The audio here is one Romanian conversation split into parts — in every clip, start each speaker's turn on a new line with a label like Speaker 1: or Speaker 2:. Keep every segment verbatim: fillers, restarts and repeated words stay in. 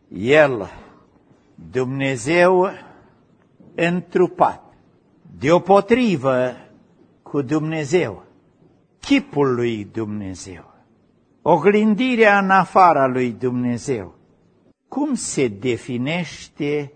Speaker 1: El, Dumnezeu întrupat, deopotrivă cu Dumnezeu, chipul lui Dumnezeu, oglindirea în afara lui Dumnezeu. Cum se definește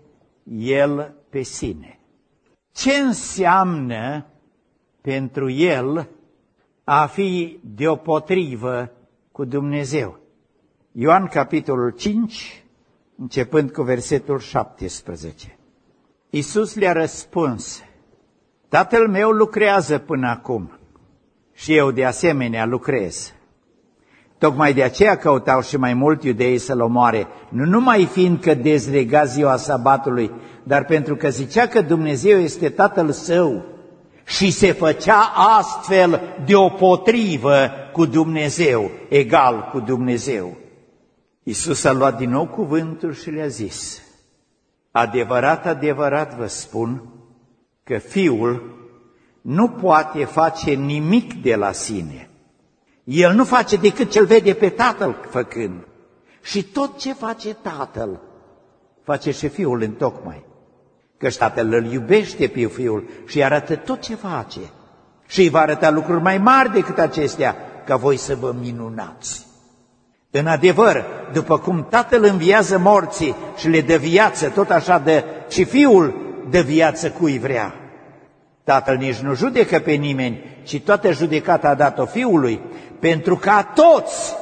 Speaker 1: El pe sine? Ce înseamnă pentru El a fi deopotrivă cu Dumnezeu? Ioan, capitolul cinci, începând cu versetul șaptesprezece. Iisus le-a răspuns: Tatăl meu lucrează până acum și eu de asemenea lucrez. Tocmai de aceea căutau și mai mult iudeii să-L omoare, nu numai fiindcă dezlega ziua sabatului, dar pentru că zicea că Dumnezeu este Tatăl Său și se făcea astfel deopotrivă cu Dumnezeu, egal cu Dumnezeu. Iisus a luat din nou cuvântul și le-a zis: Adevărat, adevărat vă spun că Fiul nu poate face nimic de la sine. El nu face decât ce-L vede pe Tatăl făcând. Și tot ce face Tatăl, face și Fiul întocmai. Căci Tatăl îl iubește pe Fiul și îi arată tot ce face. Și îi va arăta lucruri mai mari decât acestea, ca voi să vă minunați. În adevăr, după cum Tatăl înviază morții și le dă viață, tot așa dă și Fiul dă viață cui vrea. Tatăl nici nu judecă pe nimeni, ci toată judecata a dat-o Fiului, pentru ca toți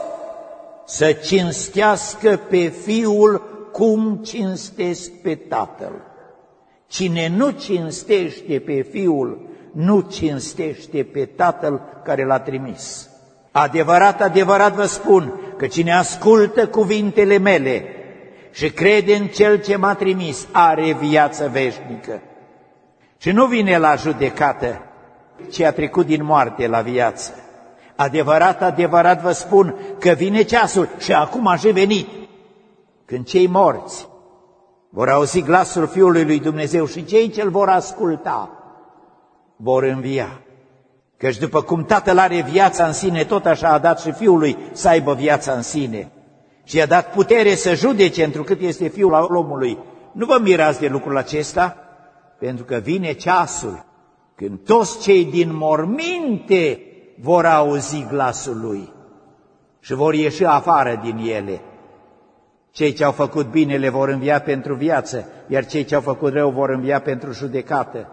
Speaker 1: să cinstească pe Fiul cum cinstesc pe Tatăl. Cine nu cinstește pe Fiul, nu cinstește pe Tatăl care L-a trimis. Adevărat, adevărat vă spun că cine ascultă cuvintele mele și crede în Cel ce m-a trimis, are viață veșnică. Și nu vine la judecată, ci a trecut din moarte la viață. Adevărat, adevărat vă spun că vine ceasul și acum a venit, când cei morți vor auzi glasul Fiului lui Dumnezeu și cei ce-L vor asculta vor învia. Căci după cum Tatăl are viața în sine, tot așa a dat și Fiului să aibă viața în sine. Și i-a dat putere să judece, întrucât este Fiul al omului. Nu vă mirați de lucrul acesta, pentru că vine ceasul când toți cei din morminte vor auzi glasul Lui și vor ieși afară din ele. Cei ce au făcut binele vor învia pentru viață, iar cei ce au făcut rău vor învia pentru judecată.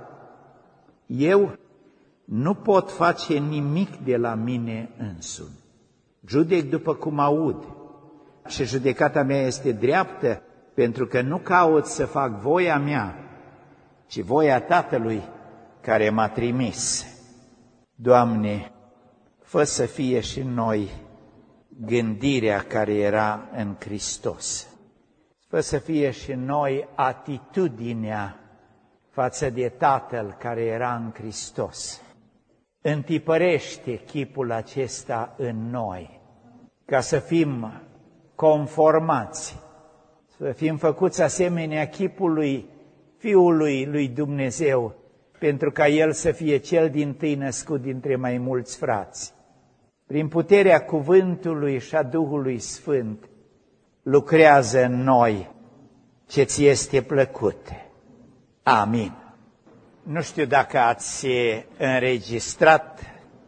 Speaker 1: Eu nu pot face nimic de la mine însumi. Judec după cum aud și judecata mea este dreaptă, pentru că nu caut să fac voia mea, ci voia Tatălui care m-a trimis. Doamne, fă să fie și noi gândirea care era în Hristos. Fă să fie și noi atitudinea față de Tatăl care era în Hristos. Întipărește chipul acesta în noi, ca să fim conformați, să fim făcuți asemenea chipului Fiului lui Dumnezeu, pentru ca El să fie cel dintâi născut dintre mai mulți frați. Prin puterea cuvântului și a Duhului Sfânt, lucrează în noi ce ți este plăcut. Amin. Nu știu dacă ați înregistrat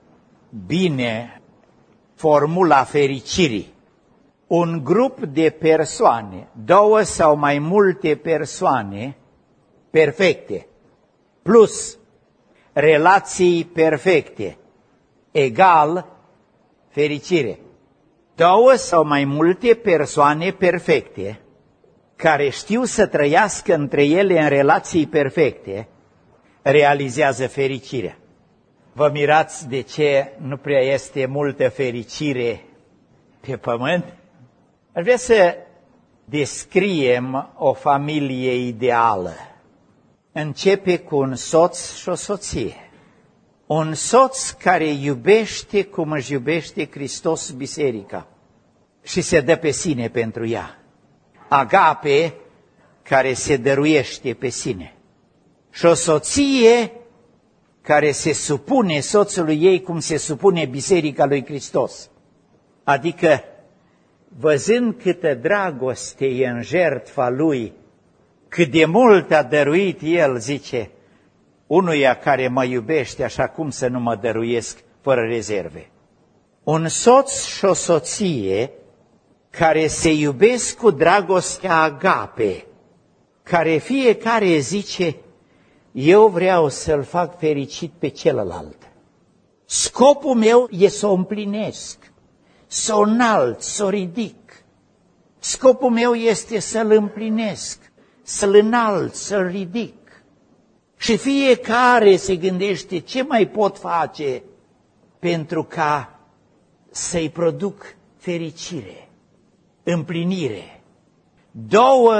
Speaker 1: bine formula fericirii. Un grup de persoane, două sau mai multe persoane perfecte, plus relații perfecte, egal fericire. Două sau mai multe persoane perfecte, care știu să trăiască între ele în relații perfecte, realizează fericirea. Vă mirați de ce nu prea este multă fericire pe pământ? Aș vrea să descriem o familie ideală. Începe cu un soț și o soție. Un soț care iubește cum își iubește Hristos biserica și se dă pe sine pentru ea. Agape, care se dăruiește pe sine. Și o soție care se supune soțului ei cum se supune biserica lui Hristos. Adică văzând câtă dragoste e în jertfa lui, cât de mult a dăruit el, zice, unuia care mă iubește așa cum să nu mă dăruiesc fără rezerve. Un soț și o soție care se iubesc cu dragostea agape, care fiecare zice, eu vreau să-l fac fericit pe celălalt. Scopul meu e să o împlinesc, să o înalt, să o ridic. Scopul meu este să-l împlinesc, să-l înalt, să-l ridic. Și fiecare se gândește ce mai pot face pentru ca să-i produc fericire, împlinire. Două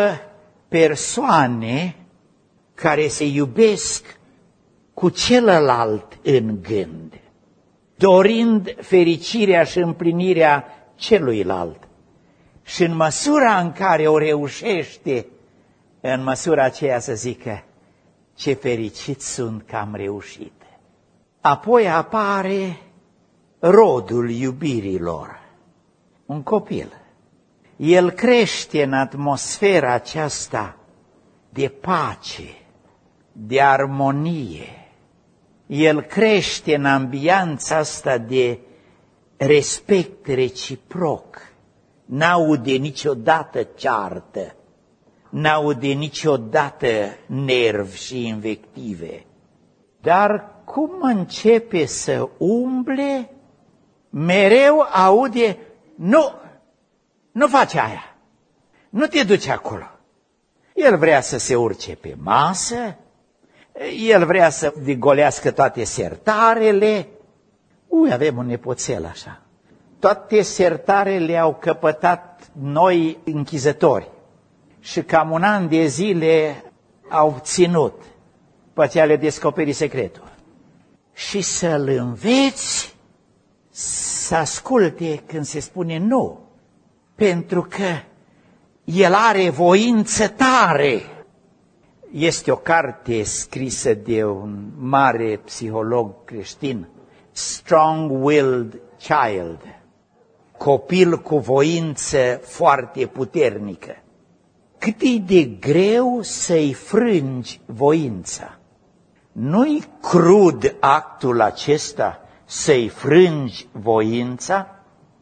Speaker 1: persoane care se iubesc cu celălalt în gând, dorind fericirea și împlinirea celuilalt. Și în măsura în care o reușește, în măsura aceea să zică, ce fericit sunt că am reușit. Apoi apare rodul iubirilor, un copil. El crește în atmosfera aceasta de pace, de armonie. El crește în ambianța asta de respect reciproc. N-aude niciodată ceartă, n-aude niciodată nervi și invective. Dar cum începe să umble, mereu aude, nu, nu faci aia, nu te duci acolo. El vrea să se urce pe masă, el vrea să golească toate sertarele. Ui, avem un nepoțel așa. Toate sertarele au căpătat noi închizători și cam un an de zile au ținut, pățea le descoperi secretul. Și să-l înveți să asculte când se spune nu, pentru că el are voință tare. Este o carte scrisă de un mare psiholog creștin, Strong-Willed Child, copil cu voință foarte puternică. Cât e de greu să-i frângi voința. Nu-i crud actul acesta să-i frângi voința?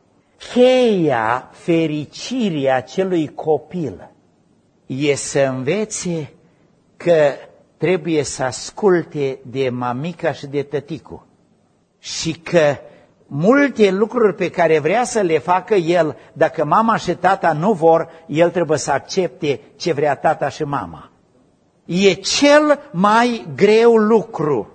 Speaker 1: Cheia fericirii acelui copil e să învețe că trebuie să asculte de mamica și de tăticu și că multe lucruri pe care vrea să le facă el, dacă mama și tata nu vor, el trebuie să accepte ce vrea tata și mama. E cel mai greu lucru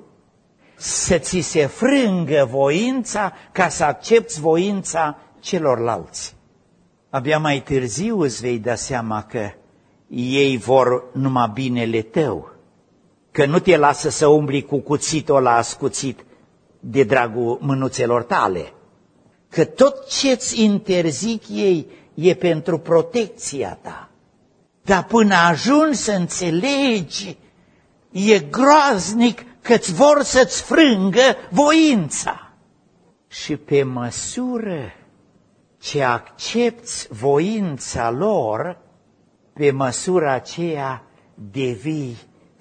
Speaker 1: să ți se frângă voința ca să accepți voința celorlalți. Abia mai târziu îți vei da seama că ei vor numai binele tău, că nu te lasă să umbli cu cuțitul ăla ascuțit de dragul mânuțelor tale, că tot ce-ți interzic ei e pentru protecția ta. Dar până ajungi să înțelegi, e groaznic că-ți vor să-ți frângă voința. Și pe măsură ce accepți voința lor, pe măsura aceea devii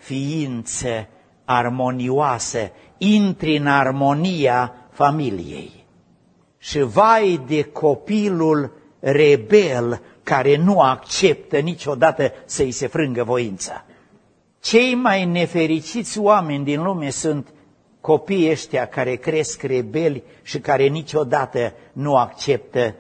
Speaker 1: ființă armonioasă, intri în armonia familiei. Și vai de copilul rebel care nu acceptă niciodată să-i se frângă voința. Cei mai nefericiți oameni din lume sunt copiii ăștia care cresc rebeli și care niciodată nu acceptă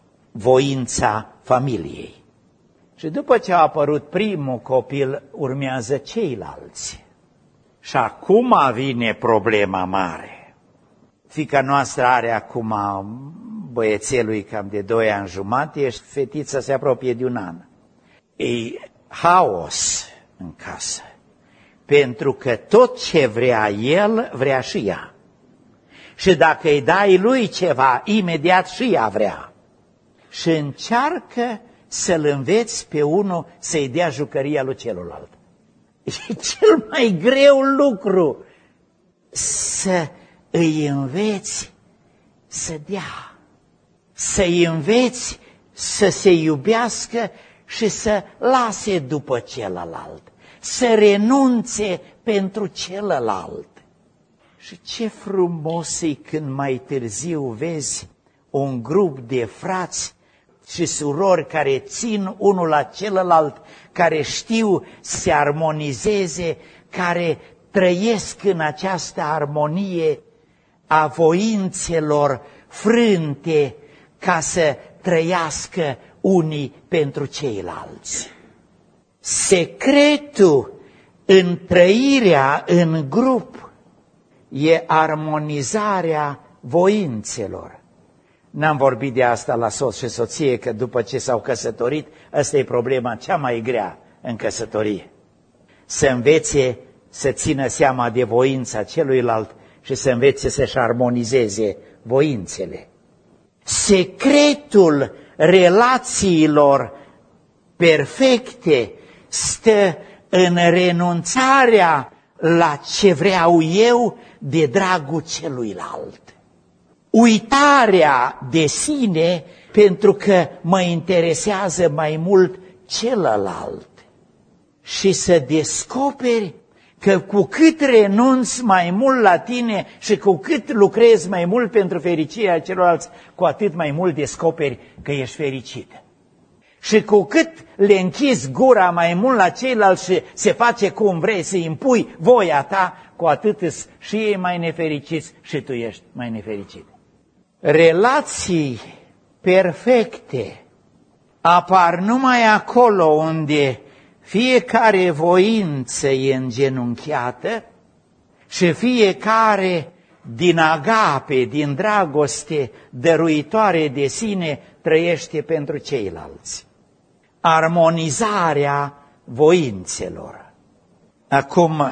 Speaker 1: voința familiei. Și după ce a apărut primul copil, urmează ceilalți. Și acum vine problema mare. Fiica noastră are acum băiețelui cam de doi ani jumate și fetița se apropie de un an. E haos în casă, pentru că tot ce vrea el, vrea și ea. Și dacă îi dai lui ceva, imediat și ea vrea. Și încearcă să-l înveți pe unul să-i dea jucăria lui celălalt. E cel mai greu lucru să îi înveți să dea, să-i înveți să se iubească și să lase după celălalt, să renunțe pentru celălalt. Și ce frumos e când mai târziu vezi un grup de frați și surori care țin unul la celălalt, care știu să se armonizeze, care trăiesc în această armonie a voințelor frânte ca să trăiască unii pentru ceilalți. Secretul în trăirea în grup e armonizarea voințelor. N-am vorbit de asta la soț și soție, că după ce s-au căsătorit, asta e problema cea mai grea în căsătorie. Să învețe să țină seama de voința celuilalt și să învețe să-și armonizeze voințele. Secretul relațiilor perfecte stă în renunțarea la ce vreau eu de dragul celuilalt. Uitarea de sine pentru că mă interesează mai mult celălalt. Și să descoperi că cu cât renunți mai mult la tine și cu cât lucrezi mai mult pentru fericirea celorlalți, cu atât mai mult descoperi că ești fericită. Și cu cât le închizi gura mai mult la ceilalți și se face cum vrei să impui voia ta, cu atât îți și ei mai nefericiți și tu ești mai nefericit. Relații perfecte apar numai acolo unde fiecare voință e îngenunchiată și fiecare din agape, din dragoste dăruitoare de sine, trăiește pentru ceilalți. Armonizarea voințelor. Acum,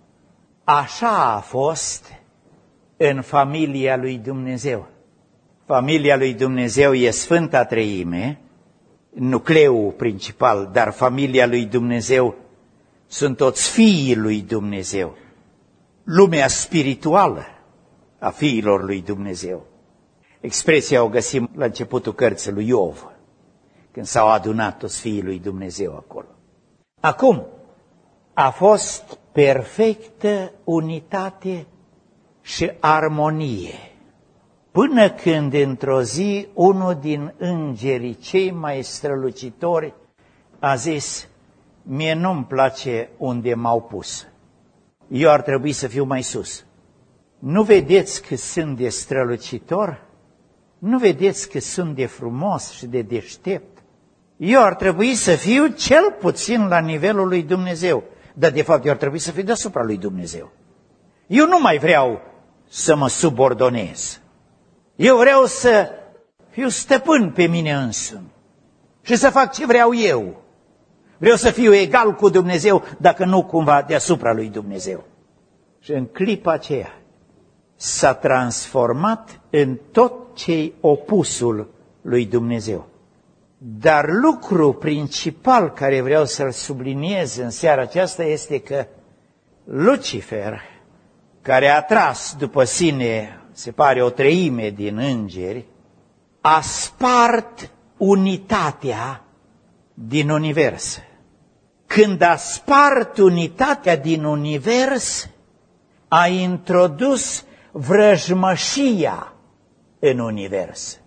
Speaker 1: așa a fost în familia lui Dumnezeu. Familia lui Dumnezeu e Sfânta Treime, nucleul principal, dar familia lui Dumnezeu sunt toți fiii lui Dumnezeu. Lumea spirituală a fiilor lui Dumnezeu. Expresia o găsim la începutul cărții lui Iov, când s-au adunat toți fiii lui Dumnezeu acolo. Acum, a fost perfectă unitate și armonie, până când într-o zi unul din îngerii cei mai strălucitori a zis: mie nu-mi place unde m-au pus, eu ar trebui să fiu mai sus. Nu vedeți că sunt de strălucitor? Nu vedeți că sunt de frumos și de deștept? Eu ar trebui să fiu cel puțin la nivelul lui Dumnezeu, dar de fapt eu ar trebui să fiu deasupra lui Dumnezeu. Eu nu mai vreau să mă subordonez. Eu vreau să fiu stăpân pe mine însumi și să fac ce vreau eu. Vreau să fiu egal cu Dumnezeu, dacă nu cumva deasupra lui Dumnezeu. Și în clipa aceea s-a transformat în tot ce-i opusul lui Dumnezeu. Dar lucru principal care vreau să-l subliniez în seara aceasta este că Lucifer, care a tras după sine, se pare, o treime din îngeri, a spart unitatea din univers. Când a spart unitatea din univers, a introdus vrăjmășia în univers,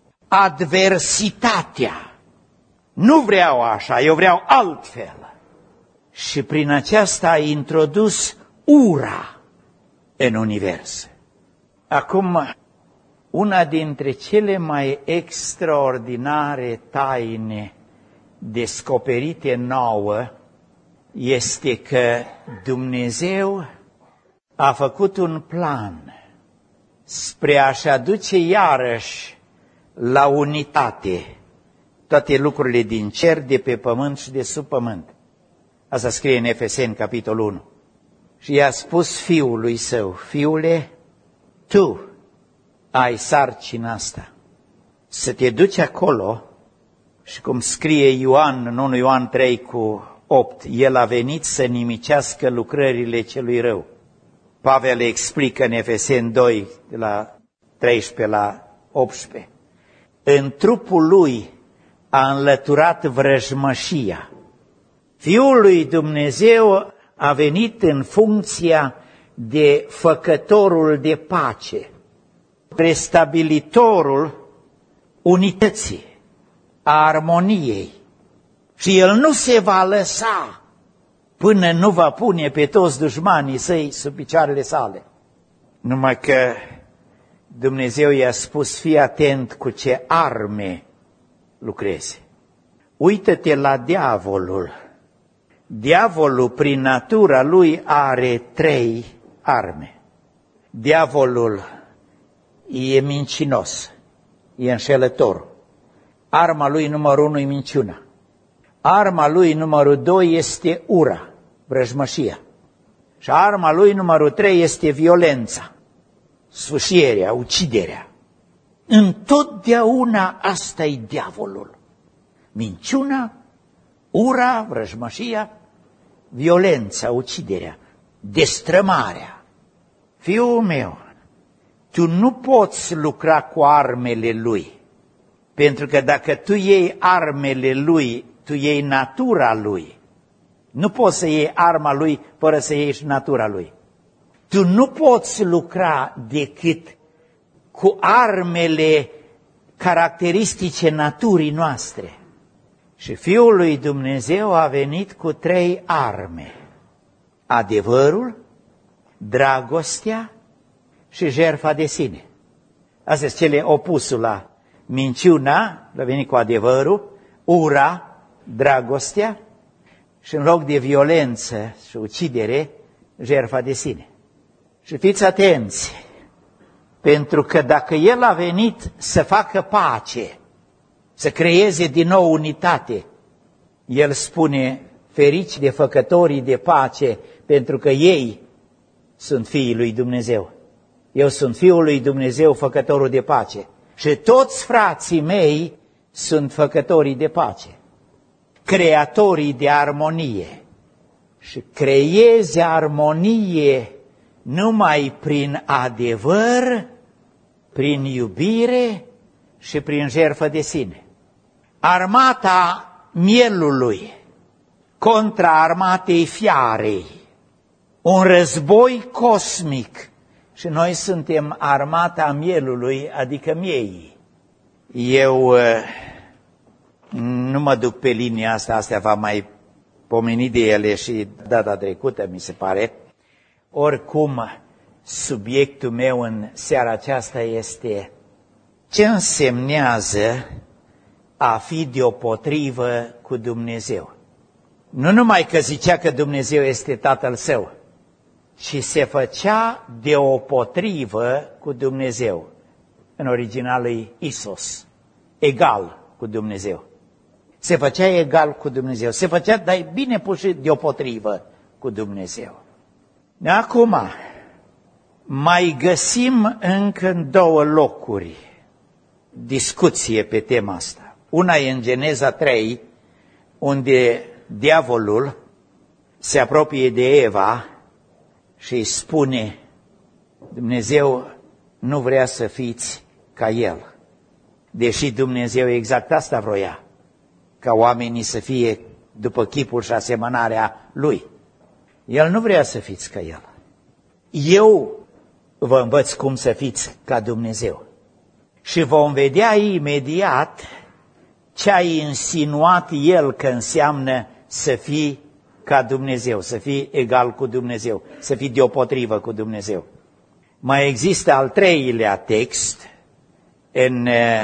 Speaker 1: adversitatea. Nu vreau așa, eu vreau altfel. Și prin aceasta a introdus ura în univers. Acum, una dintre cele mai extraordinare taine descoperite nouă este că Dumnezeu a făcut un plan spre a-și aduce iarăși la unitate toate lucrurile din cer, de pe pământ și de sub pământ. Asta scrie în Efeseni, capitolul unu. Și i-a spus fiului său: fiule, tu ai sarcina asta, să te duci acolo și, cum scrie Ioan în unu Ioan trei cu opt, el a venit să nimicească lucrările celui rău. Pavel le explică în Efeseni doi, de la treisprezece la optsprezece. În trupul lui a înlăturat vrăjmășia. Fiul lui Dumnezeu a venit în funcția de făcătorul de pace, restabilitorul unității, a armoniei. Și el nu se va lăsa până nu va pune pe toți dușmanii săi sub picioarele sale. Numai că Dumnezeu i-a spus, fii atent cu ce arme lucrezi. Uită-te la diavolul. Diavolul, prin natura lui, are trei arme. Diavolul e mincinos, e înșelător. Arma lui numărul unu e minciuna. Arma lui numărul doi este ura, vrăjmășia. Și arma lui numărul trei este violența, sfâșierea, uciderea. Întotdeauna asta e diavolul. Minciuna, ura, vrăjmășia, violența, uciderea, destrămarea. Fiul meu, tu nu poți lucra cu armele lui, pentru că dacă tu iei armele lui, tu iei natura lui. Nu poți să iei arma lui fără să iei și natura lui. Tu nu poți lucra decât cu armele caracteristice naturii noastre. Și Fiul lui Dumnezeu a venit cu trei arme. Adevărul, dragostea și jertfa de sine. Astea sunt cele opusul la minciuna, a venit cu adevărul, ura, dragostea și în loc de violență și ucidere, jertfa de sine. Și fiți atenți, pentru că dacă El a venit să facă pace, să creeze din nou unitate, El spune, ferici de făcătorii de pace, pentru că ei sunt fiii lui Dumnezeu. Eu sunt Fiul lui Dumnezeu, făcătorul de pace. Și toți frații mei sunt făcătorii de pace, creatorii de armonie. Și creeze armonie numai prin adevăr, prin iubire și prin jertfă de sine. Armata mielului contra armatei fiarei, un război cosmic. Și noi suntem armata mielului, adică mieii. Eu nu mă duc pe linia asta, astea v-am mai pomenit de ele și data trecută, mi se pare. Oricum, subiectul meu în seara aceasta este ce însemnează a fi deopotrivă cu Dumnezeu. Nu numai că zicea că Dumnezeu este Tatăl Său, ci se făcea deopotrivă cu Dumnezeu. În original e Isos, egal cu Dumnezeu. Se făcea egal cu Dumnezeu, se făcea, dar bine pus și deopotrivă cu Dumnezeu. Acum, mai găsim încă în două locuri discuție pe tema asta. Una e în Geneza trei, unde diavolul se apropie de Eva și îi spune, Dumnezeu nu vrea să fiți ca El. Deși Dumnezeu exact asta vroia, ca oamenii să fie după chipul și asemănarea Lui. El nu vrea să fiți ca El. Eu vă învăț cum să fiți ca Dumnezeu. Și vom vedea imediat ce a insinuat El că înseamnă să fii ca Dumnezeu, să fii egal cu Dumnezeu, să fii deopotrivă cu Dumnezeu. Mai există al treilea text în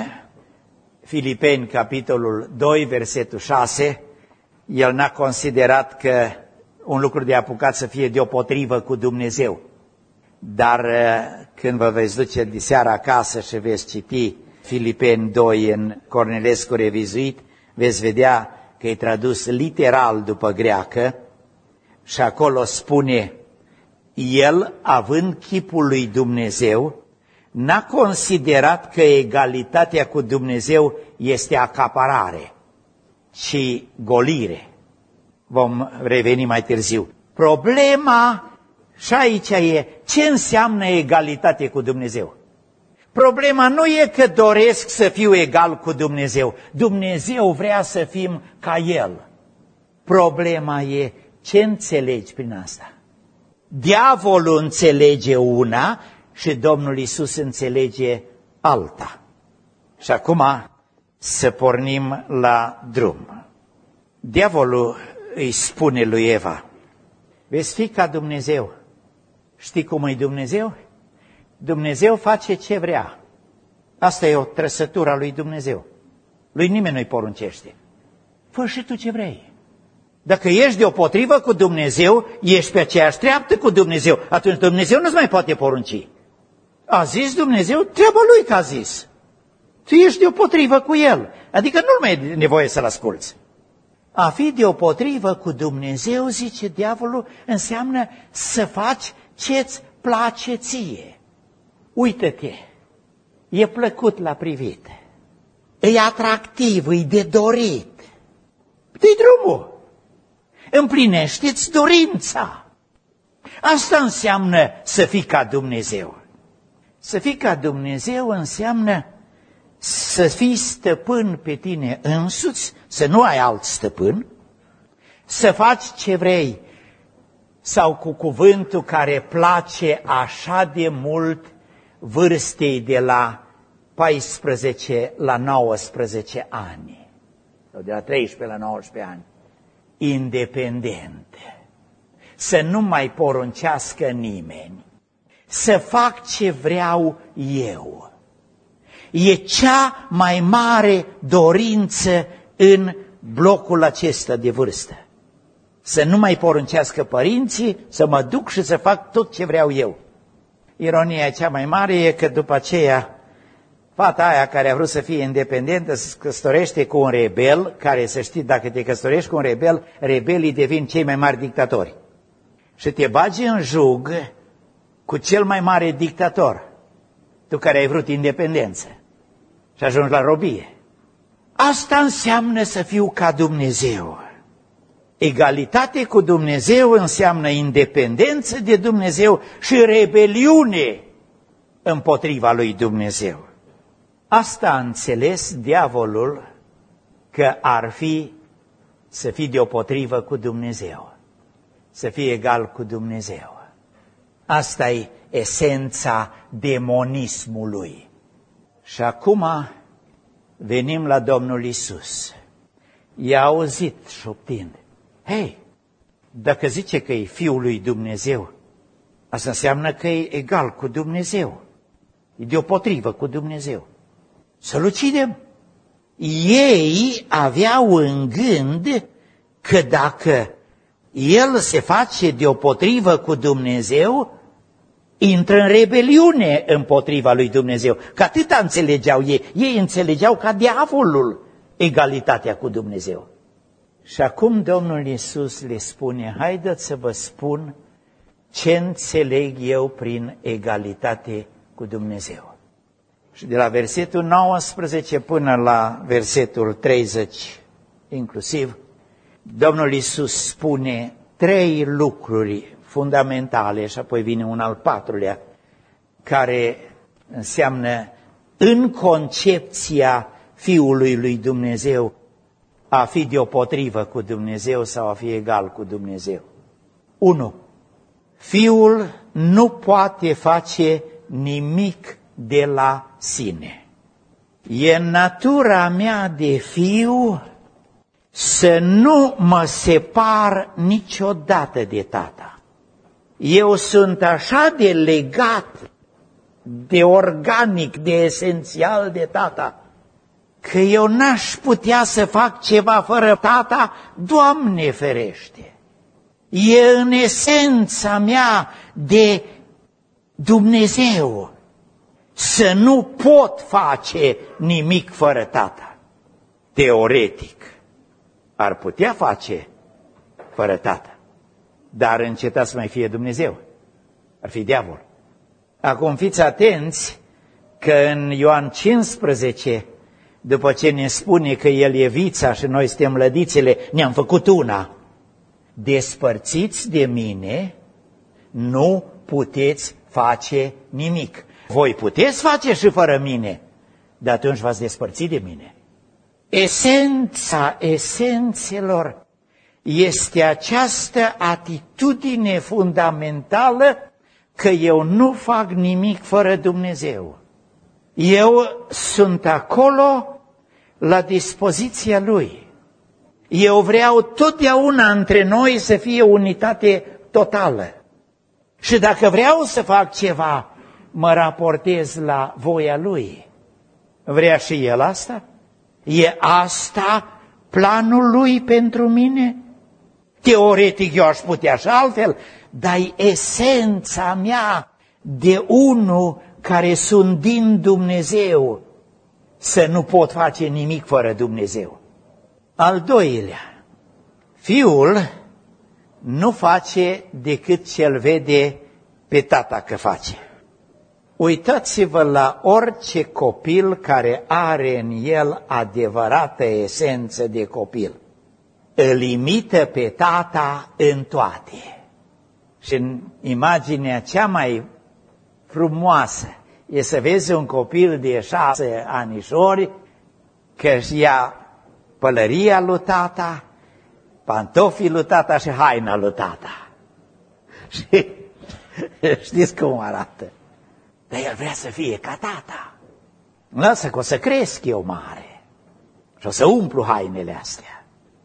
Speaker 1: Filipeni, capitolul doi, versetul șase. El n-a considerat că un lucru de apucat să fie deopotrivă cu Dumnezeu. Dar când vă veți duce de seara acasă și veți citi Filipeni doi în Cornilescu revizuit, veți vedea că e tradus literal după greacă și acolo spune, El, având chipul lui Dumnezeu, n-a considerat că egalitatea cu Dumnezeu este acaparare, ci golire. Vom reveni mai târziu. Problema și aici e ce înseamnă egalitate cu Dumnezeu. Problema nu e că doresc să fiu egal cu Dumnezeu. Dumnezeu vrea să fim ca El. Problema e ce înțelegi prin asta. Diavolul înțelege una și Domnul Iisus înțelege alta. Și acum să pornim la drum. Diavolul îi spune lui Eva, veți fi ca Dumnezeu. Știi cum e Dumnezeu? Dumnezeu face ce vrea. Asta e o trăsătură a lui Dumnezeu. Lui nimeni nu-i poruncește. Fă și tu ce vrei. Dacă ești deopotrivă cu Dumnezeu, ești pe aceeași treaptă cu Dumnezeu, atunci Dumnezeu nu-ți mai poate porunci. A zis Dumnezeu, treaba lui că a zis. Tu ești deopotrivă cu El, adică nu mai e nevoie să-L asculți. A fi deopotrivă cu Dumnezeu, zice diavolul, înseamnă să faci ce-ți place ție. Uită-te, e plăcut la privit, e atractiv, e de dorit. Dă-i drumul, împlinește-ți dorința. Asta înseamnă să fii ca Dumnezeu. Să fii ca Dumnezeu înseamnă să fii stăpân pe tine însuți, să nu ai alt stăpân, să faci ce vrei, sau cu cuvântul care place așa de mult vârstei de la paisprezece la nouăsprezece ani, sau de la treisprezece la nouăsprezece ani, independente, să nu mai poruncească nimeni, să fac ce vreau eu. E cea mai mare dorință în blocul acesta de vârstă. Să nu mai poruncească părinții, să mă duc și să fac tot ce vreau eu. Ironia cea mai mare e că după aceea, fata aia care a vrut să fie independentă se căsătorește cu un rebel, care, să știi, dacă te căsătorești cu un rebel, rebelii devin cei mai mari dictatori. Și te bagi în jug cu cel mai mare dictator, tu care ai vrut independență, și ajungi la robie. Asta înseamnă să fiu ca Dumnezeu. Egalitate cu Dumnezeu înseamnă independență de Dumnezeu și rebeliune împotriva lui Dumnezeu. Asta a înțeles diavolul, că ar fi să fii deopotrivă cu Dumnezeu, să fii egal cu Dumnezeu. Asta e esența demonismului. Și acum venim la Domnul Iisus. I-a auzit șoptind, hei, dacă zice că e Fiul lui Dumnezeu, asta înseamnă că e egal cu Dumnezeu, e deopotrivă cu Dumnezeu. Să-L ucidem. Ei aveau în gând că dacă El se face deopotrivă cu Dumnezeu, intră în rebeliune împotriva lui Dumnezeu. Că atâta înțelegeau ei. Ei înțelegeau ca diavolul egalitatea cu Dumnezeu. Și acum Domnul Iisus le spune, haideți să vă spun ce înțeleg eu prin egalitate cu Dumnezeu. Și de la versetul nouăsprezece până la versetul treizeci inclusiv, Domnul Iisus spune trei lucruri fundamentale și apoi vine un al patrulea, care înseamnă în concepția Fiului lui Dumnezeu a fi deopotrivă cu Dumnezeu sau a fi egal cu Dumnezeu. unu. Fiul nu poate face nimic de la sine. E natura mea de fiu să nu mă separ niciodată de Tata. Eu sunt așa de legat, de organic, de esențial de Tata, că eu n-aș putea să fac ceva fără Tata, Doamne ferește. E în esența mea de Dumnezeu să nu pot face nimic fără Tata. Teoretic ar putea face fără Tata, dar înceta să mai fie Dumnezeu, ar fi diavol. Acum fiți atenți că în Ioan cincisprezece, după ce ne spune că El e vița și noi suntem lădițele, ne-am făcut una. Despărțiți de mine, nu puteți face nimic. Voi puteți face și fără mine, dar atunci v-ați despărțit de mine. Esența esențelor este această atitudine fundamentală că eu nu fac nimic fără Dumnezeu. Eu sunt acolo la dispoziția Lui. Eu vreau totdeauna între noi să fie unitate totală. Și dacă vreau să fac ceva, mă raportez la voia Lui. Vrea și El asta? E asta planul Lui pentru mine? Teoretic eu aș putea și altfel, dar e esența mea de unul care sunt din Dumnezeu, să nu pot face nimic fără Dumnezeu. Al doilea, fiul nu face decât ce-l vede pe tata că face. Uitați-vă la orice copil care are în el adevărată esență de copil. Îl imită pe tata în toate. Și în imaginea cea mai frumoasă e să vezi un copil de șase anișori că își ia pălăria lui tata, pantofii lui tata și haina lui tata. Și știți cum arată? Dar el vrea să fie ca tata. Lasă că o să cresc eu mare și o să umplu hainele astea.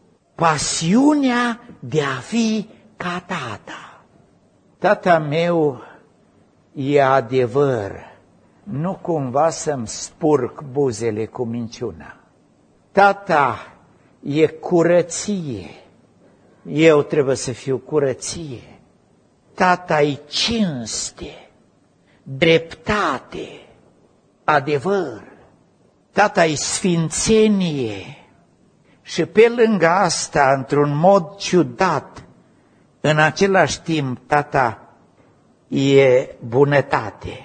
Speaker 1: Pasiunea de a fi ca tata. Tata meu e adevăr, nu cumva să-mi spurc buzele cu minciuna. Tata e curăție, eu trebuie să fiu curăție. Tata-i cinste, dreptate, adevăr. Tata-i sfințenie. Și pe lângă asta, într-un mod ciudat, în același timp, tata e bunătate,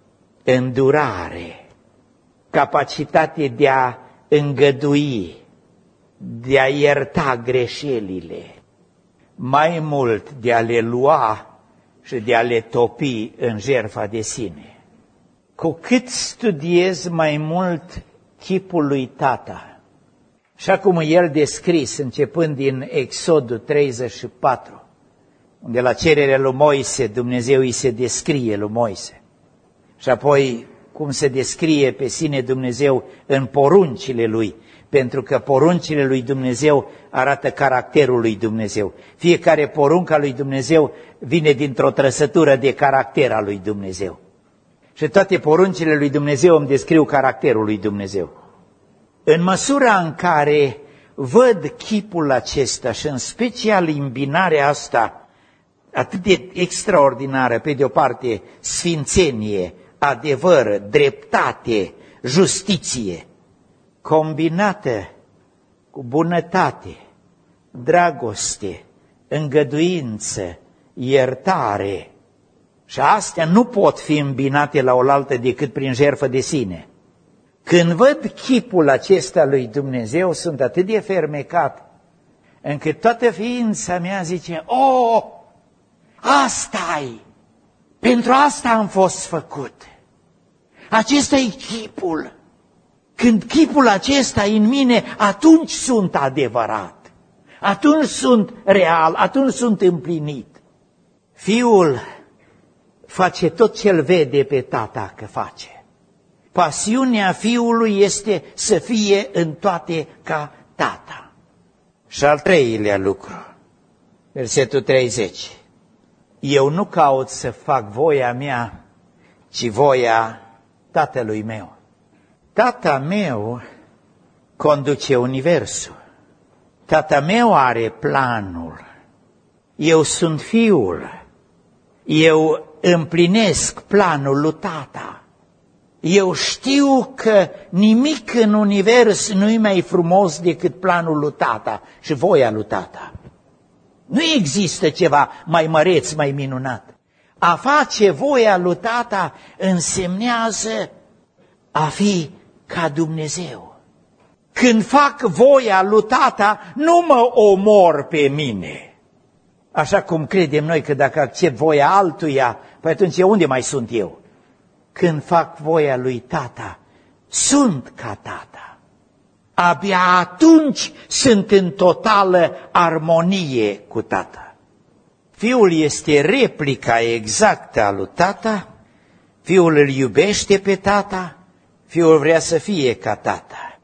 Speaker 1: îndurare, capacitate de a îngădui, de a ierta greșelile, mai mult de a le lua și de a le topi în jertfa de sine. Cu cât studiez mai mult chipul lui tata, așa cum el descris, începând din Exodul treizeci și patru, unde la cererea lui Moise, Dumnezeu îi se descrie lui Moise. Și apoi cum se descrie pe sine Dumnezeu în poruncile lui, pentru că poruncile lui Dumnezeu arată caracterul lui Dumnezeu. Fiecare poruncă a lui Dumnezeu vine dintr-o trăsătură de caracter a lui Dumnezeu. Și toate poruncile lui Dumnezeu îmi descriu caracterul lui Dumnezeu. În măsura în care văd chipul acesta și în special îmbinarea asta atât de extraordinară, pe de o parte sfințenie, adevăr, dreptate, justiție, combinată cu bunătate, dragoste, îngăduință, iertare, și astea nu pot fi îmbinate la oaltă decât prin jertfă de sine. Când văd chipul acesta lui Dumnezeu, sunt atât de fermecat, încât toată ființa mea zice, o, asta-i, pentru asta am fost făcut. Acesta-i chipul. Când chipul acesta e în mine, atunci sunt adevărat, atunci sunt real, atunci sunt împlinit. Fiul face tot ce-l vede pe tata că face. Pasiunea fiului este să fie în toate ca tata. Și al treilea lucru, versetul treizeci. Eu nu caut să fac voia mea, ci voia tatălui meu. Tata meu conduce universul. Tata meu are planul. Eu sunt fiul. Eu împlinesc planul lui tata. Eu știu că nimic în univers nu-i mai frumos decât planul lui tata și voia lui tata. Nu există ceva mai măreț, mai minunat. A face voia lui tata însemnează a fi ca Dumnezeu. Când fac voia lui tata, nu mă omor pe mine. Așa cum credem noi că dacă accept voia altuia, păi atunci unde mai sunt eu? când fac voia lui Tata, sunt ca Tata. Abia atunci sunt în totală armonie cu Tata. Fiul este replica exactă a lui Tata, Fiul îl iubește pe Tata, Fiul vrea să fie ca Tata.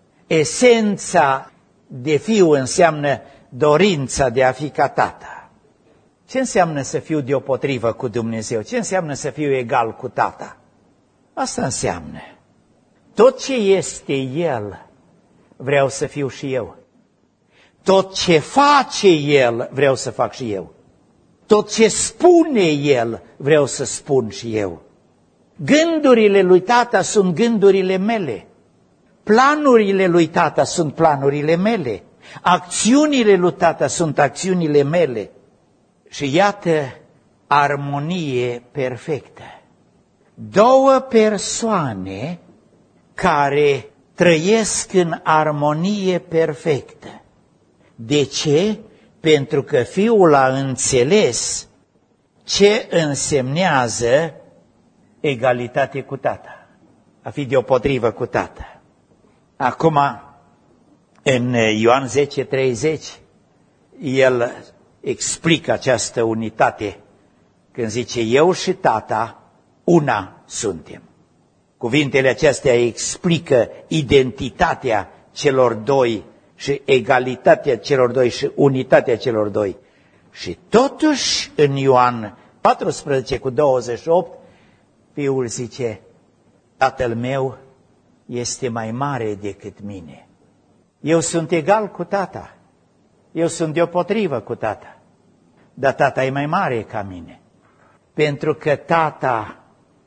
Speaker 1: Esența de fiu înseamnă dorința de a fi ca Tata. Ce înseamnă să fiu deopotrivă cu Dumnezeu? Ce înseamnă să fiu egal cu Tata? Asta înseamnă. Tot ce este El, vreau să fiu și eu. Tot ce face El, vreau să fac și eu. Tot ce spune El, vreau să spun și eu. Gândurile lui Tata sunt gândurile mele. Planurile lui Tata sunt planurile mele. Acțiunile lui Tata sunt acțiunile mele. Și iată, armonie perfectă. Două persoane care trăiesc în armonie perfectă. De ce? Pentru că Fiul a înțeles ce însemnează egalitate cu Tata, a fi deopotrivă cu Tata. Acum, în Ioan zece treizeci, el explică această unitate când zice, eu și Tata una suntem. Cuvintele acestea explică identitatea celor doi și egalitatea celor doi și unitatea celor doi. Și totuși, în Ioan paisprezece cu douăzeci și opt, Fiul zice, Tatăl meu este mai mare decât mine. Eu sunt egal cu Tata, eu sunt deopotrivă cu Tata, dar Tata e mai mare ca mine. Pentru că Tata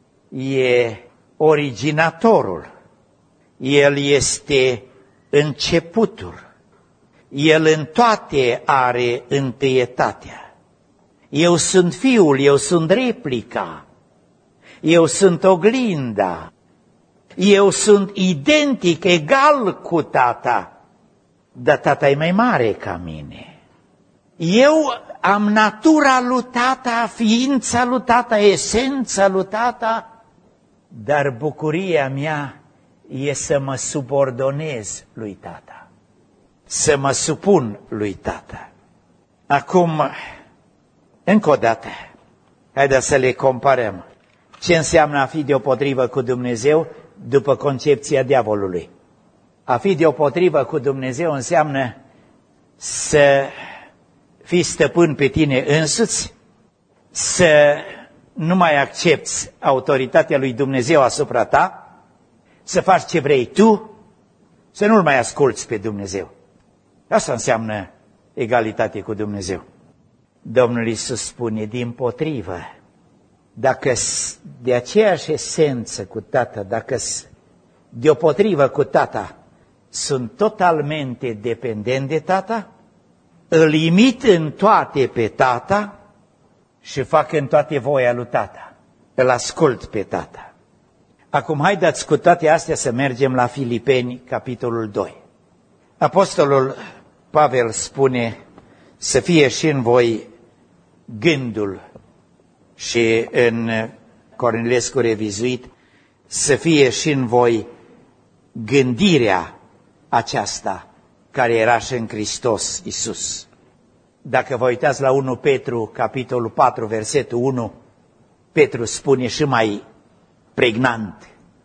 Speaker 1: e originatorul, El este începutul, El în toate are întâietatea. Eu sunt Fiul, eu sunt replica, eu sunt oglinda, eu sunt identic, egal cu Tata, dar Tata e mai mare ca mine. Eu am natura lui Tata, ființa lui Tata, esența lui Tata, dar bucuria mea e să mă subordonez lui Tata, să mă supun lui Tata. Acum, încă o dată, haideți să le comparăm. Ce înseamnă a fi deopotrivă cu Dumnezeu după concepția diavolului? A fi deopotrivă cu Dumnezeu înseamnă să fii stăpân pe tine însuți, să nu mai accepti autoritatea lui Dumnezeu asupra ta, să faci ce vrei tu, să nu-L mai asculți pe Dumnezeu. Asta înseamnă egalitate cu Dumnezeu. Domnul Iisus spune, dimpotrivă, dacă de aceeași esență cu Tata, dacă deopotrivă cu Tata, sunt totalmente dependent de Tata, îl imit în toate pe Tata și fac în toate voia lui Tata. Îl ascult pe Tata. Acum haideți cu toate astea să mergem la Filipeni, capitolul doi. Apostolul Pavel spune să fie și în voi gândul, și în Cornilescu revizuit, să fie și în voi gândirea aceasta care era și în Hristos Iisus. Dacă vă uitați la unu Petru, capitolul patru, versetul unu, Petru spune și mai pregnant,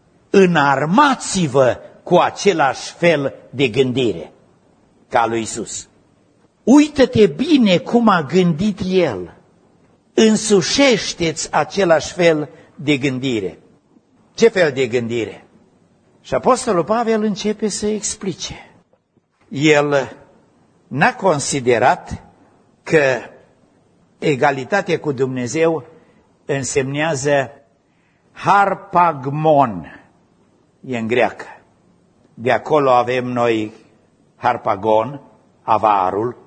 Speaker 1: înarmați-vă cu același fel de gândire ca lui Iisus. Uită-te bine cum a gândit El, însușește-ți același fel de gândire. Ce fel de gândire? Și Apostolul Pavel începe să explice. El n-a considerat că egalitatea cu Dumnezeu însemnează harpagmon, e în greacă. De acolo avem noi harpagon, avarul.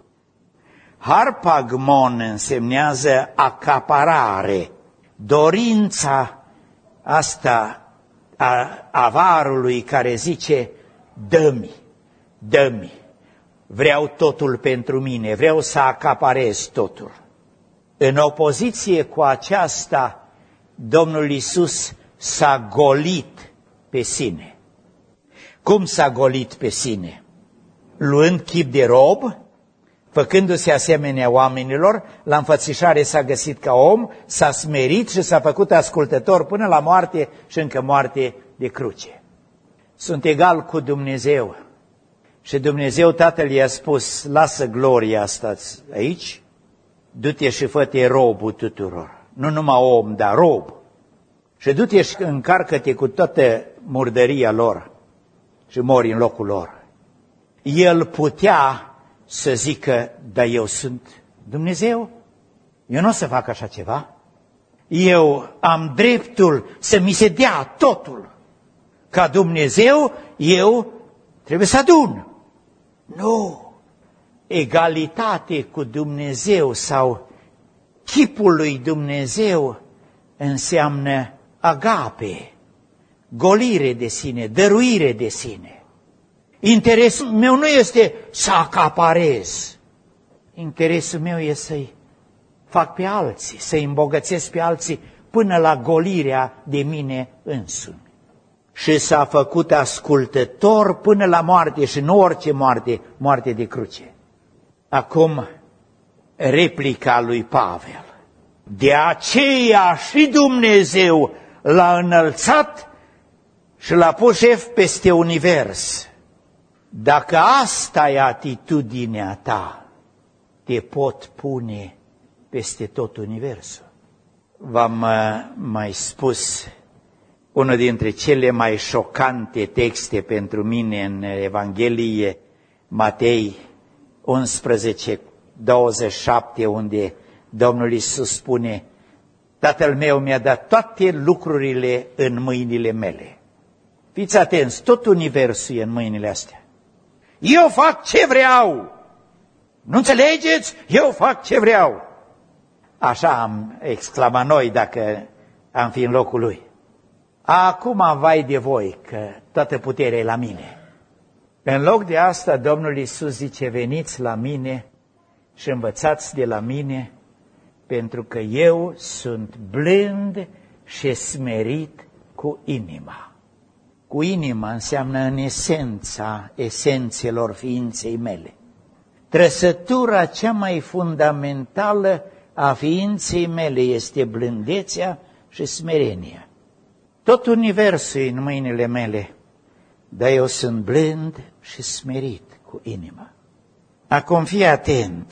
Speaker 1: Harpagmon însemnează acaparare, dorința asta a avarului care zice, dă-mi, dă-mi, vreau totul pentru mine, vreau să acaparez totul. În opoziție cu aceasta, Domnul Iisus s-a golit pe sine. Cum s-a golit pe sine? Luând chip de rob, făcându-se asemenea oamenilor, la înfățișare s-a găsit ca om, s-a smerit și s-a făcut ascultător până la moarte și încă moarte de cruce. Sunt egal cu Dumnezeu. Și Dumnezeu Tatăl i-a spus, lasă gloria asta aici, du-te și fă-te robul tuturor. Nu numai om, dar rob. Și du-te și încarcă-te cu toată murdăria lor și mori în locul lor. El putea să zică, dar eu sunt Dumnezeu, eu nu o să fac așa ceva. Eu am dreptul să mi se dea totul. Ca Dumnezeu, eu trebuie să adun. Nu! Egalitate cu Dumnezeu sau chipul lui Dumnezeu înseamnă agape, golire de sine, dăruire de sine. Interesul meu nu este să acaparez. Interesul meu este să-i fac pe alții, să-i îmbogățesc pe alții până la golirea de mine însumi. Și s-a făcut ascultător până la moarte și nu orice moarte, moarte de cruce. Acum, replica lui Pavel. De aceea și Dumnezeu l-a înălțat și l-a pus șef peste univers. Dacă asta e atitudinea ta, te pot pune peste tot universul. V-am mai spus unul dintre cele mai șocante texte pentru mine în Evanghelie, Matei unsprezece, douăzeci și șapte, unde Domnul Iisus spune, Tatăl meu mi-a dat toate lucrurile în mâinile mele. Fiți atenți, tot universul e în mâinile astea. Eu fac ce vreau. Nu înțelegeți? Eu fac ce vreau. Așa am exclamat noi dacă am fi în locul lui. Acum vai de voi că toată puterea e la mine. În loc de asta, Domnul Iisus zice, veniți la mine și învățați de la mine, pentru că eu sunt blând și smerit cu inima. Cu inima înseamnă în esența esențelor ființei mele. Trăsătura cea mai fundamentală a ființei mele este blândețea și smerenia. Tot universul e în mâinile mele, dar eu sunt blând și smerit cu inima. Acum fii atent,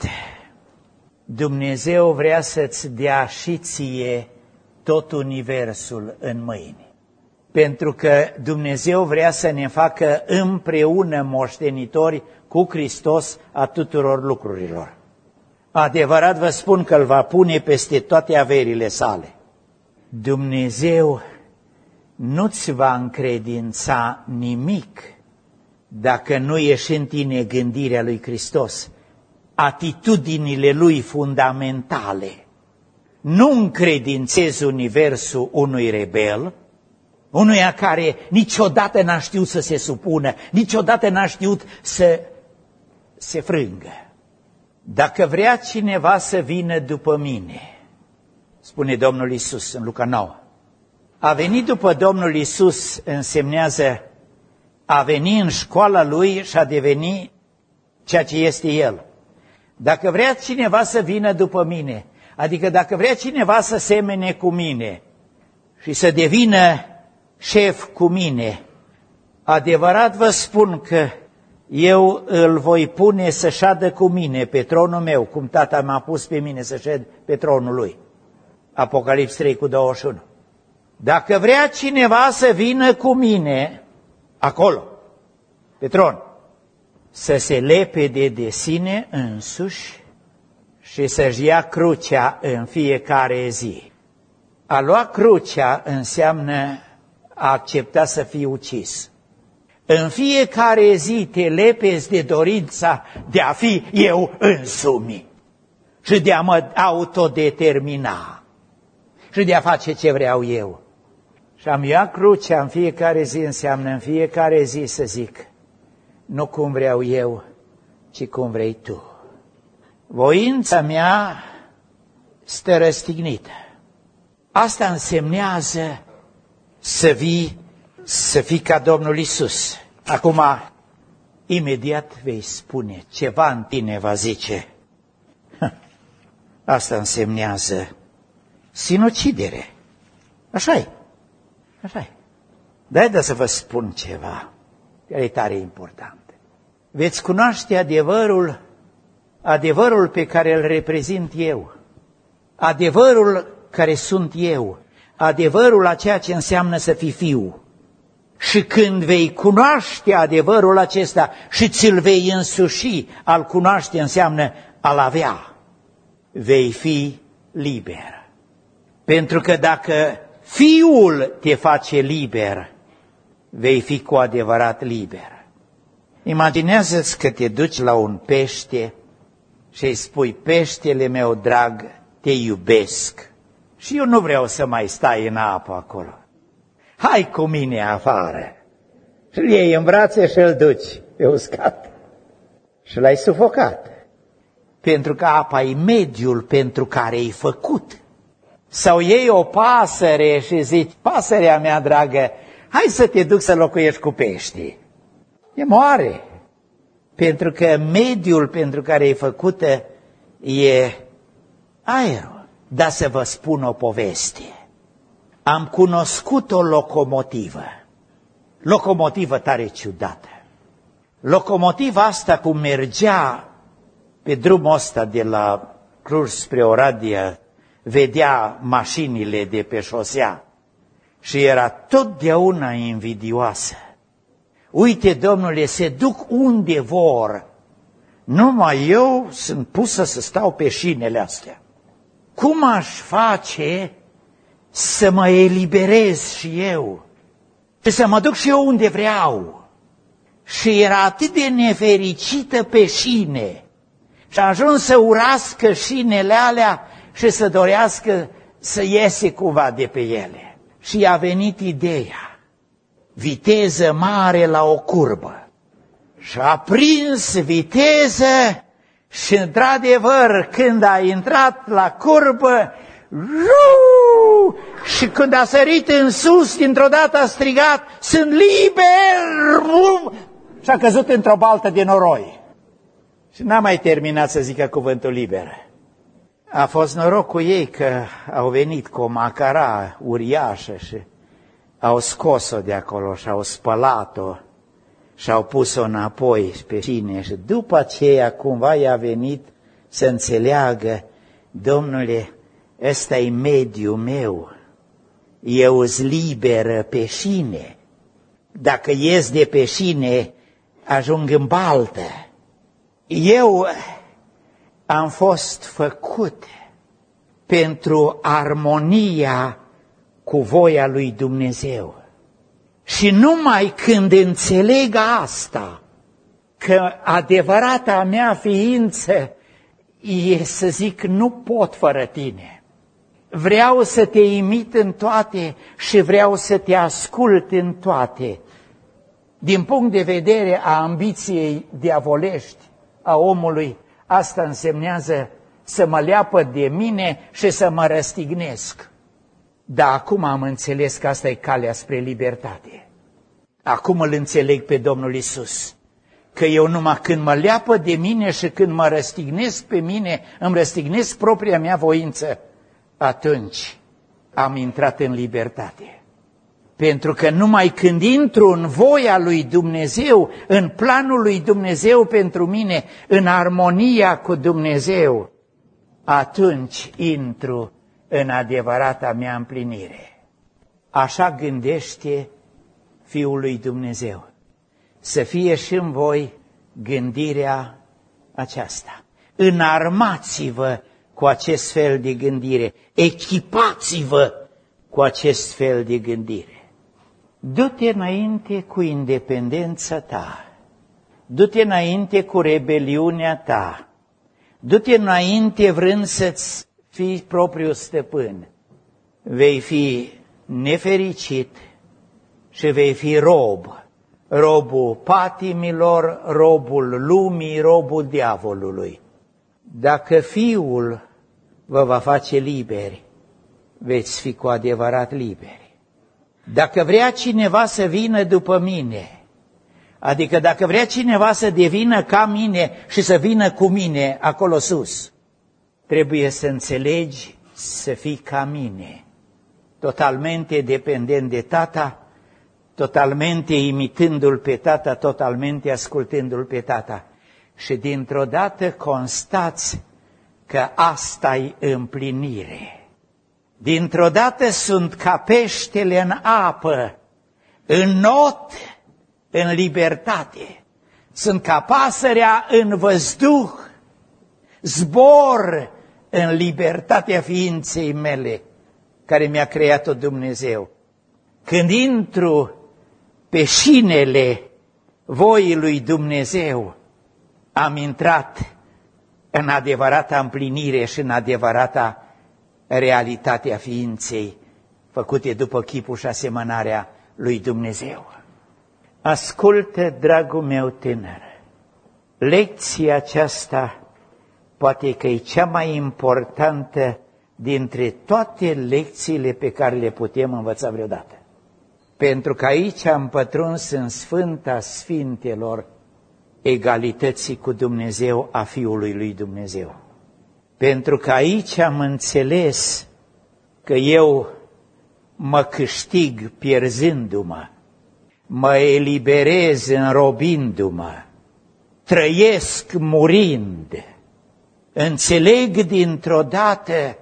Speaker 1: Dumnezeu vrea să-ți dea și ție tot universul în mâini. Pentru că Dumnezeu vrea să ne facă împreună moștenitori cu Hristos a tuturor lucrurilor. Adevărat vă spun că îl va pune peste toate averile sale. Dumnezeu nu-ți va încredința nimic dacă nu ești în tine gândirea lui Hristos, atitudinile lui fundamentale. Nu încredințezi universul unui rebel, unuia care niciodată n-a știut să se supună, niciodată n-a știut să se frângă. Dacă vrea cineva să vină după mine, spune Domnul Iisus în Luca nouă, a venit după Domnul Iisus însemnează a veni în școala lui și a deveni ceea ce este el. Dacă vrea cineva să vină după mine, adică dacă vrea cineva să semene cu mine și să devină șef cu mine, adevărat vă spun că eu îl voi pune să șadă cu mine pe tronul meu, cum tata m-a pus pe mine să șed pe tronul lui. Apocalips trei cu douăzeci și unu. Dacă vrea cineva să vină cu mine acolo, pe tron, să se lepede de sine însuși și să-și ia crucea în fiecare zi. A lua crucea înseamnă a accepta să fii ucis. În fiecare zi te lepezi de dorința de a fi eu însumi și de a mă autodetermina și de a face ce vreau eu. Și am ia crucea în fiecare zi înseamnă în fiecare zi să zic, nu cum vreau eu, ci cum vrei tu. Voința mea stă răstignită. Asta însemnează să vii, să fii ca Domnul Iisus. Acum, imediat vei spune, ceva în tine va zice, asta însemnează sinucidere. Așa-i, așa-i. Dar de să vă spun ceva, care e tare important. Veți cunoaște adevărul, adevărul pe care îl reprezint eu, adevărul care sunt eu, adevărul a ceea ce înseamnă să fii fiu. Și când vei cunoaște adevărul acesta și ți-l vei însuși, al cunoaște înseamnă al avea, vei fi liber. Pentru că dacă Fiul te face liber, vei fi cu adevărat liber. Imaginează-ți că te duci la un pește și îi spui, peștele meu drag, te iubesc și eu nu vreau să mai stai în apă acolo. Hai cu mine afară. Și îl iei în brațe și îl duci pe uscat. Și l-ai sufocat. Pentru că apa e mediul pentru care e făcut. Sau iei o pasăre și zici, pasărea mea dragă, hai să te duc să locuiești cu peștii. E moare. Pentru că mediul pentru care e făcută e aerul. Dar să vă spun o poveste. Am cunoscut o locomotivă. Locomotivă tare ciudată. Locomotiva asta cum mergea pe drumul ăsta de la Cluj spre Oradea, vedea mașinile de pe șosea și era totdeauna invidioasă. Uite, domnule, se duc unde vor, numai eu sunt pusă să stau pe șinele astea. Cum aș face să mă eliberez și eu și să mă duc și eu unde vreau? Și era atât de nefericită pe șine și a ajuns să urască șinele alea și să dorească să iese cumva de pe ele. Și i-a venit ideea, viteză mare la o curbă. Și a prins viteză și, într-adevăr, când a intrat la curbă, Ruu! Și când a sărit în sus, dintr-o dată a strigat, sunt liber! Și a căzut într-o baltă de noroi. Și n-a mai terminat să zică cuvântul liber. A fost noroc cu ei că au venit cu o macara uriașă și au scos-o de acolo și au spălat-o și au pus-o înapoi pe șine. Și după aceea cumva i-a venit să înțeleagă, domnule, ăsta e mediul meu, eu îs liberă pe șine. Dacă ies de pe șine, ajung în baltă. Eu am fost făcut pentru armonia cu voia lui Dumnezeu. Și numai când înțeleg asta, că adevărata mea ființă e să zic, nu pot fără tine. Vreau să te imit în toate și vreau să te ascult în toate. Din punct de vedere a ambiției diavolești a omului, asta însemnează să mă leapă de mine și să mă răstignesc. Dar acum am înțeles că asta e calea spre libertate. Acum îl înțeleg pe Domnul Iisus, că eu numai când mă leapă de mine și când mă răstignesc pe mine, îmi răstignesc propria mea voință, atunci am intrat în libertate. Pentru că numai când intru în voia lui Dumnezeu, în planul lui Dumnezeu pentru mine, în armonia cu Dumnezeu, atunci intru în adevărata mea împlinire. Așa gândește Fiul lui Dumnezeu. Să fie și în voi gândirea aceasta. Înarmați-vă cu acest fel de gândire, echipați-vă cu acest fel de gândire. Du-te înainte cu independența ta, du-te înainte cu rebeliunea ta, du-te înainte vrând să-ți fii propriul stăpân. Vei fi nefericit și vei fi rob, robul patimilor, robul lumii, robul diavolului. Dacă Fiul vă va face liberi, veți fi cu adevărat liberi. Dacă vrea cineva să vină după mine, adică dacă vrea cineva să devină ca mine și să vină cu mine acolo sus, trebuie să înțelegi să fii ca mine, totalmente dependent de Tata, totalmente imitându-L pe Tata, totalmente ascultându-L pe Tata. Și dintr-o dată constați că asta-i împlinire. Dintr-o dată sunt ca peștele în apă, în not, în libertate. Sunt ca pasărea în văzduh, zbor în libertatea ființei mele, care mi-a creat-o Dumnezeu. Când intru pe șinele voii lui Dumnezeu, am intrat în adevărata împlinire și în adevărata realitatea ființei, făcute după chipul și asemănarea lui Dumnezeu. Ascultă, dragul meu tânăr, lecția aceasta poate că e cea mai importantă dintre toate lecțiile pe care le putem învăța vreodată. Pentru că aici am pătruns în Sfânta Sfintelor egalității cu Dumnezeu a Fiului lui Dumnezeu. Pentru că aici am înțeles că eu mă câștig pierzându-mă, mă eliberez înrobindu-mă, trăiesc murind, înțeleg dintr-o dată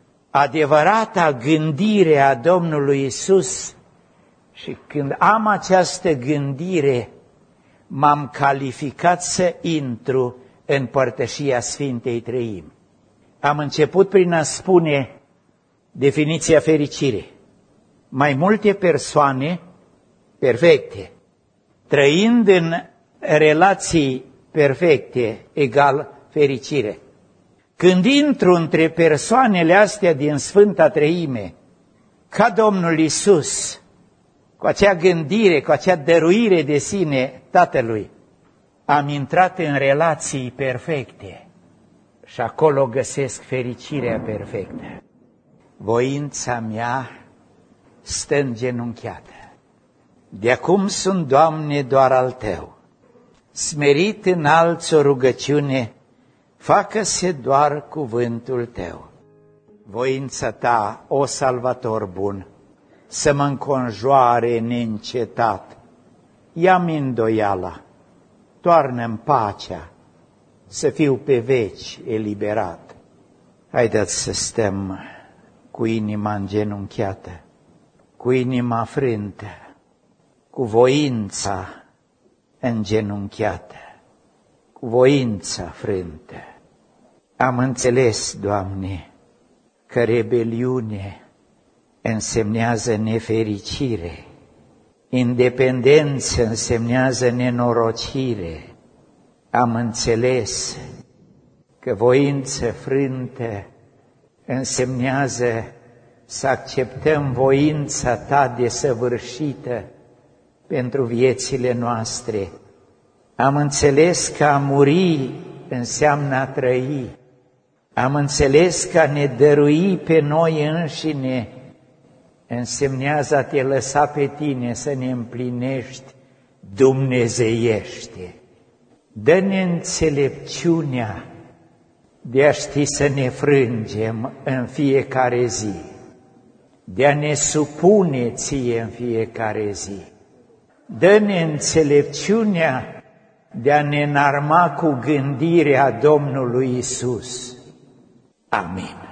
Speaker 1: adevărata gândire a Domnului Iisus și când am această gândire, m-am calificat să intru în părtășia Sfintei Treimi. Am început prin a spune definiția fericire. Mai multe persoane perfecte, trăind în relații perfecte, egal fericire. Când intru între persoanele astea din Sfânta Treime, ca Domnul Iisus, cu acea gândire, cu acea dăruire de sine Tatălui, am intrat în relații perfecte și acolo găsesc fericirea perfectă. Voința mea stă îngenunchiată. De acum sunt, Doamne, doar al Tău. Smerit înalți o rugăciune, facă-se doar cuvântul Tău. Voința Ta, o Salvator bun, să mă înconjoare neîncetat. Ia-mi îndoiala, toarnă-mi pacea, să fiu pe veci eliberat. Haideți să stăm cu inima îngenunchiată, cu inima frântă, cu voința îngenunchiată, cu voința frântă. Am înțeles, Doamne, că rebeliune însemnează nefericire, independență însemnează nenorocire. Am înțeles că voință frântă însemnează să acceptăm voința Ta desăvârșită pentru viețile noastre. Am înțeles că a muri înseamnă a trăi. Am înțeles că a ne dărui pe noi înșine însemnează a Te lăsa pe Tine să ne împlinești dumnezeiește. Dă-ne înțelepciunea de a ști să ne frângem în fiecare zi, de a ne supune Ție în fiecare zi. Dă-ne înțelepciunea de a ne înarma cu gândirea Domnului Iisus. Amin.